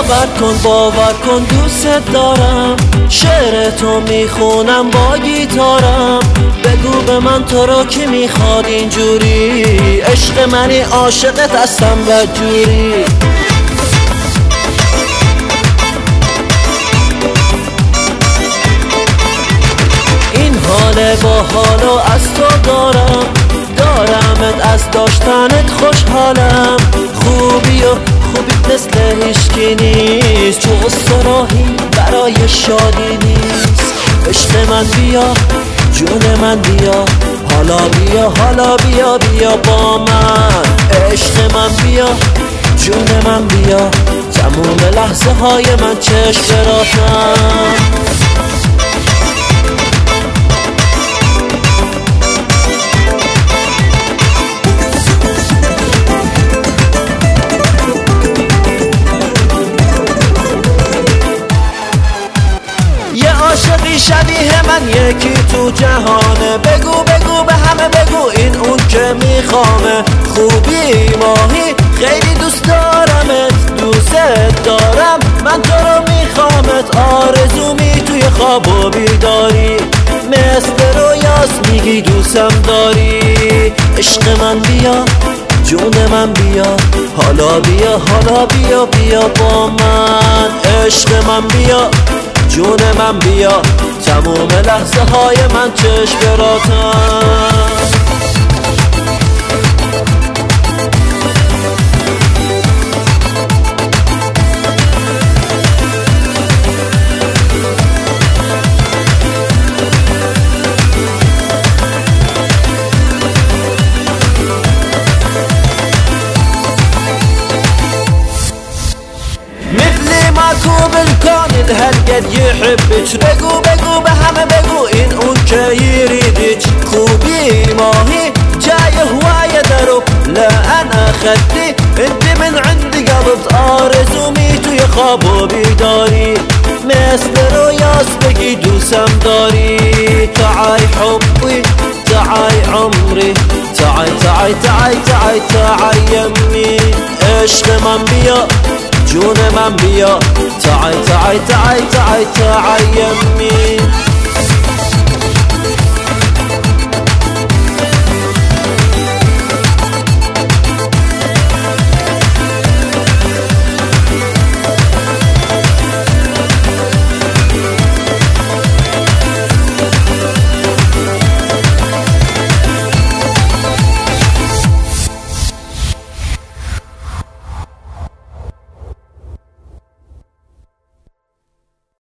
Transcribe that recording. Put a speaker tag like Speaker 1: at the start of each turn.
Speaker 1: باور کن دوست دارم، شعر تو میخونم با گیتارم. بگو به من تو رو کی میخواد اینجوری، عشق منی عاشقت هستم بدجوری. این حال با حالو از تو دارمت از داشتنت خوشحالم. خوبی مثل هیچکی نیست، چون استراحی برای شادی نیست. عشق من بیا جون من بیا، حالا بیا با من. عشق من بیا جون من بیا، تموم لحظه های من چشم براتم. عاشقی شبیه من یکی تو جهانه، بگو به همه بگو این اون که میخوامه. خوبی ماهی خیلی دوست دارم من تو رو میخوامت. آرزومی توی خواب و بیداری، مثل رویاست میگی دوستم داری. عشق من بیا جون من بیا، حالا بیا با من. عشق من بیا جون من بیا، تموم لحظه های من چشم براتم. معكوب الكون هالقد يحبك. بگو به همه بگو این اون که يريدك. خوبي ماهي جاي هواية درب، لا انا خدي انت من عندي قبض. آرزومي توی خواب و بیداری، مثل رویاس بگی دوستم داری. تعای حبي تعای عمري، تعای يمي. عشق من بیا جون من بیا، تعال يمي.